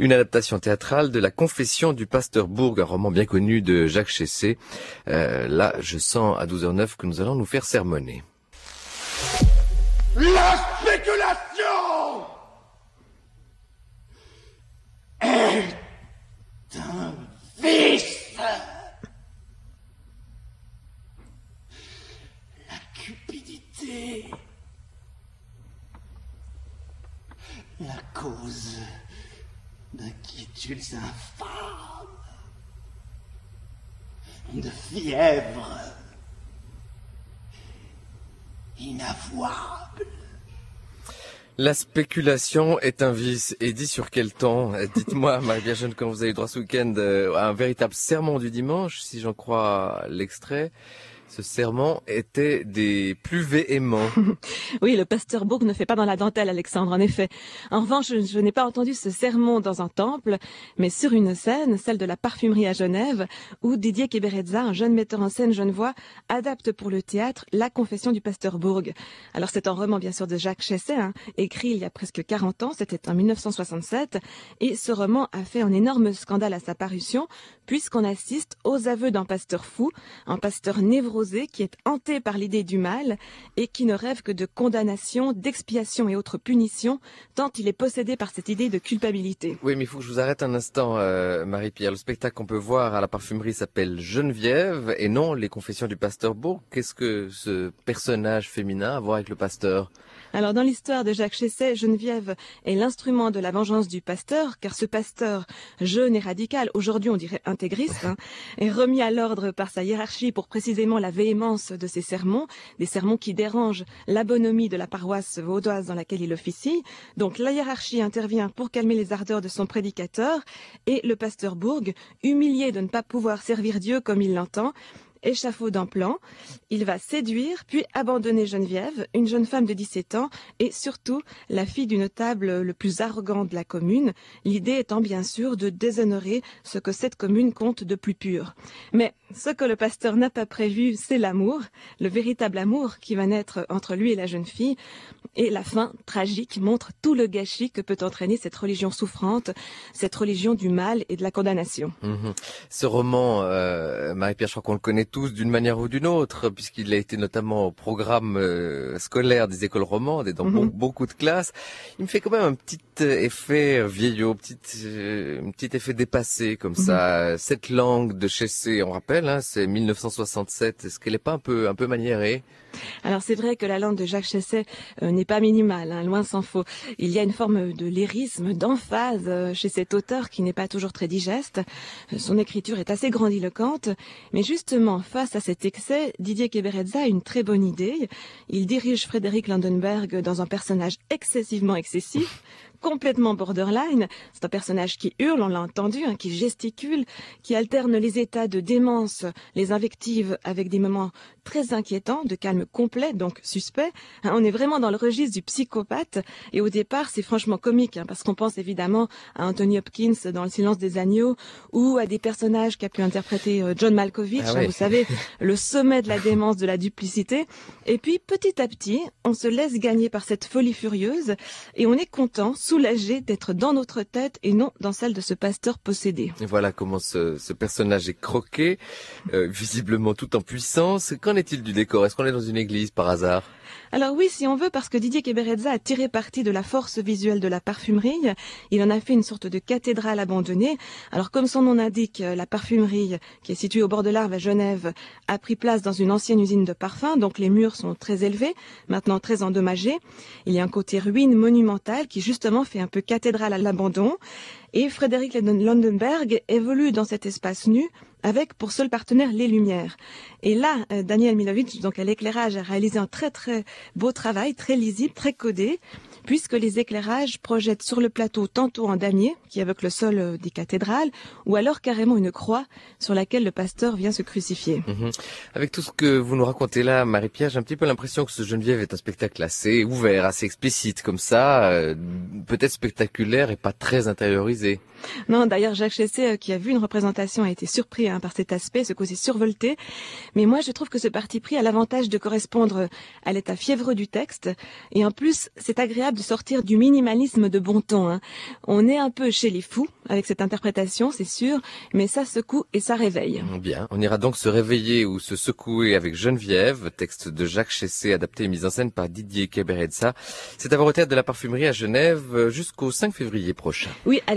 Une adaptation théâtrale de La Confession du pasteur Bourg, un roman bien connu de Jacques Chessé. Là, je sens à 12h09 que nous allons nous faire sermonner. La spéculation est un vice. La cupidité, la cause d'inquiétudes infâmes, de fièvre inavouable. La spéculation est un vice. Et dit sur quel temps? Dites-moi, Marie-Pierre Jeune, quand vous avez eu droit ce week-end à un véritable sermon du dimanche, si j'en crois l'extrait. Ce sermon était des plus véhéments. Oui, le pasteur Bourg ne fait pas dans la dentelle, Alexandre, en effet. En revanche, je n'ai pas entendu ce sermon dans un temple, mais sur une scène, celle de la parfumerie à Genève, où Didier Keberezza, un jeune metteur en scène genevois, adapte pour le théâtre La Confession du pasteur Bourg. Alors c'est un roman, bien sûr, de Jacques Chessé, écrit il y a presque 40 ans, c'était en 1967, et ce roman a fait un énorme scandale à sa parution, puisqu'on assiste aux aveux d'un pasteur fou, un pasteur névrosé, qui est hanté par l'idée du mal et qui ne rêve que de condamnation, d'expiation et autres punitions, tant il est possédé par cette idée de culpabilité. Oui, mais il faut que je vous arrête un instant, Marie-Pierre. Le spectacle qu'on peut voir à la parfumerie s'appelle Geneviève et non Les Confessions du pasteur Bourg. Qu'est-ce que ce personnage féminin a à voir avec le pasteur ? Alors, dans l'histoire de Jacques Chessé, Geneviève est l'instrument de la vengeance du pasteur, car ce pasteur, jeune et radical, aujourd'hui on dirait intégriste, est remis à l'ordre par sa hiérarchie pour précisément la véhémence de ses sermons, des sermons qui dérangent la bonhomie de la paroisse vaudoise dans laquelle il officie. Donc la hiérarchie intervient pour calmer les ardeurs de son prédicateur, et le pasteur Bourg, humilié de ne pas pouvoir servir Dieu comme il l'entend, échafaud d'un plan, il va séduire puis abandonner Geneviève, une jeune femme de 17 ans et surtout la fille du notable le plus arrogant de la commune, l'idée étant bien sûr de déshonorer ce que cette commune compte de plus pur. Mais ce que le pasteur n'a pas prévu, c'est l'amour, le véritable amour qui va naître entre lui et la jeune fille, et la fin tragique montre tout le gâchis que peut entraîner cette religion souffrante, cette religion du mal et de la condamnation. Ce roman, Marie-Pierre, je crois qu'on le connaît tous d'une manière ou d'une autre, puisqu'il a été notamment au programme scolaire des écoles romandes et dans beaucoup de classes. Il me fait quand même un petit effet vieillot, petit effet dépassé comme ça. Cette langue de Chessé, on rappelle, c'est 1967. Est-ce qu'elle n'est pas un peu maniérée ? Alors c'est vrai que la langue de Jacques Chessé n'est pas minimale, loin s'en faut. Il y a une forme de lyrisme, d'emphase chez cet auteur qui n'est pas toujours très digeste. Son écriture est assez grandiloquente, mais justement face à cet excès, Didier Keberezza a une très bonne idée. Il dirige Frédéric Landenberg dans un personnage excessivement excessif, complètement borderline. C'est un personnage qui hurle, on l'a entendu, qui gesticule, qui alterne les états de démence, les invectives avec des moments très inquiétants, de calme complet, donc suspect. On est vraiment dans le registre du psychopathe et au départ c'est franchement comique parce qu'on pense évidemment à Anthony Hopkins dans Le Silence des agneaux ou à des personnages qu'a pu interpréter John Malkovich, vous savez, le sommet de la démence, de la duplicité. Et puis petit à petit, on se laisse gagner par cette folie furieuse et on est content, soulagé d'être dans notre tête et non dans celle de ce pasteur possédé. Et voilà comment ce personnage est croqué, visiblement tout en puissance. Qu'en est-il du décor ? Est-ce qu'on est dans une église par hasard ? Alors oui, si on veut, parce que Didier Keberezza a tiré parti de la force visuelle de la parfumerie. Il en a fait une sorte de cathédrale abandonnée. Alors comme son nom l'indique, la parfumerie, qui est située au bord de l'Arve à Genève, a pris place dans une ancienne usine de parfums, donc les murs sont très élevés, maintenant très endommagés. Il y a un côté ruine monumental qui justement fait un peu cathédrale à l'abandon. Et Frédéric Landenberg évolue dans cet espace nu avec pour seul partenaire les lumières. Et là, Daniel Milovitch, donc à l'éclairage, a réalisé un très très beau travail, très lisible, très codé, puisque les éclairages projettent sur le plateau tantôt un damier qui évoque le sol des cathédrales, ou alors carrément une croix sur laquelle le pasteur vient se crucifier. Avec tout ce que vous nous racontez là, Marie-Pierre, j'ai un petit peu l'impression que ce Geneviève est un spectacle assez ouvert, assez explicite comme ça, peut-être spectaculaire et pas très intériorisé. Non, d'ailleurs, Jacques Chessé, qui a vu une représentation, a été surpris hein, par cet aspect, ce côté survolté. Mais moi, je trouve que ce parti pris a l'avantage de correspondre à l'état fiévreux du texte. Et en plus, c'est agréable de sortir du minimalisme de bon ton. Hein. On est un peu chez les fous avec cette interprétation, c'est sûr, mais ça secoue et ça réveille. Bien, on ira donc se réveiller ou se secouer avec Geneviève, texte de Jacques Chessé, adapté et mis en scène par Didier Keberedsa. C'est à voir au Théâtre de la Parfumerie à Genève jusqu'au 5 février prochain. Oui,